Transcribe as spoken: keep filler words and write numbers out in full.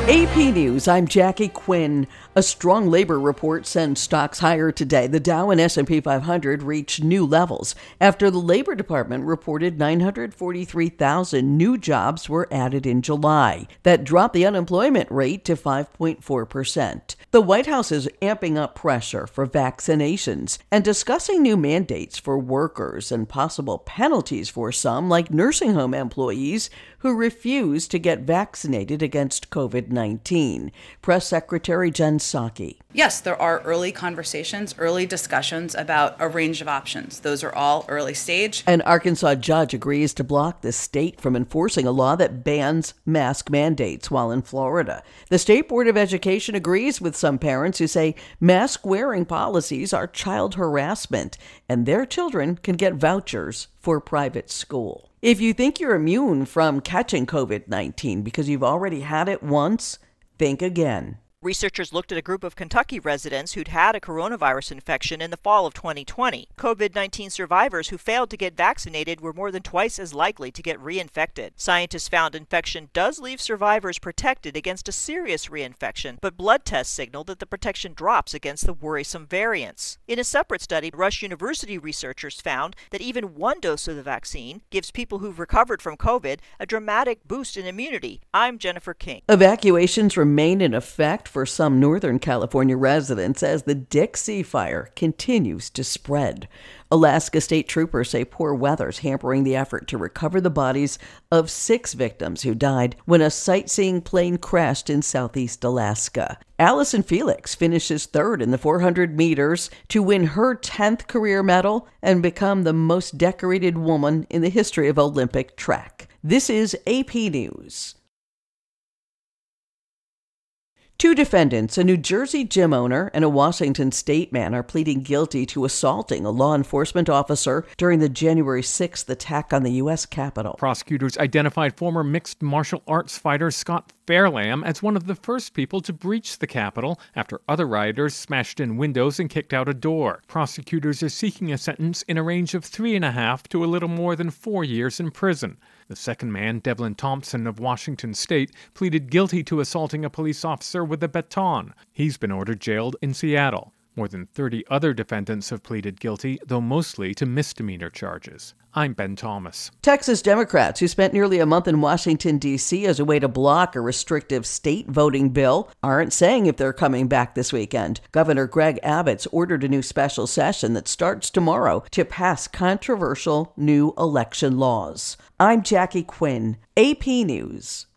A P News, I'm Jackie Quinn. A strong labor report sends stocks higher today. The Dow and S and P five hundred reached new levels after the Labor Department reported nine hundred forty-three thousand new jobs were added in July. That dropped the unemployment rate to five point four percent. The White House is amping up pressure for vaccinations and discussing new mandates for workers and possible penalties for some, like nursing home employees who refuse to get vaccinated against covid nineteen. Press Secretary Jen Psaki. Yes, there are early conversations, early discussions about a range of options. Those are all early stage. An Arkansas judge agrees to block the state from enforcing a law that bans mask mandates while in Florida. The State Board of Education agrees with some parents who say mask-wearing policies are child harassment and their children can get vouchers for private school. If you think you're immune from catching covid nineteen because you've already had it once, think again. Researchers looked at a group of Kentucky residents who'd had a coronavirus infection in the fall of twenty twenty. covid nineteen survivors who failed to get vaccinated were more than twice as likely to get reinfected. Scientists found infection does leave survivors protected against a serious reinfection, but blood tests signal that the protection drops against the worrisome variants. In a separate study, Rush University researchers found that even one dose of the vaccine gives people who've recovered from COVID a dramatic boost in immunity. I'm Jennifer King. Evacuations remain in effect for some Northern California residents as the Dixie Fire continues to spread. Alaska state troopers say poor weather's hampering the effort to recover the bodies of six victims who died when a sightseeing plane crashed in southeast Alaska. Allison Felix finishes third in the four hundred meters to win her tenth career medal and become the most decorated woman in the history of Olympic track. This is A P News. Two defendants, a New Jersey gym owner and a Washington state man, are pleading guilty to assaulting a law enforcement officer during the January sixth attack on the U S Capitol. Prosecutors identified former mixed martial arts fighter Scott Fairlamb as one of the first people to breach the Capitol after other rioters smashed in windows and kicked out a door. Prosecutors are seeking a sentence in a range of three and a half to a little more than four years in prison. The second man, Devlin Thompson of Washington State, pleaded guilty to assaulting a police officer with a baton. He's been ordered jailed in Seattle. More than thirty other defendants have pleaded guilty, though mostly to misdemeanor charges. I'm Ben Thomas. Texas Democrats, who spent nearly a month in Washington, D C as a way to block a restrictive state voting bill, aren't saying if they're coming back this weekend. Governor Greg Abbott's ordered a new special session that starts tomorrow to pass controversial new election laws. I'm Jackie Quinn, A P News.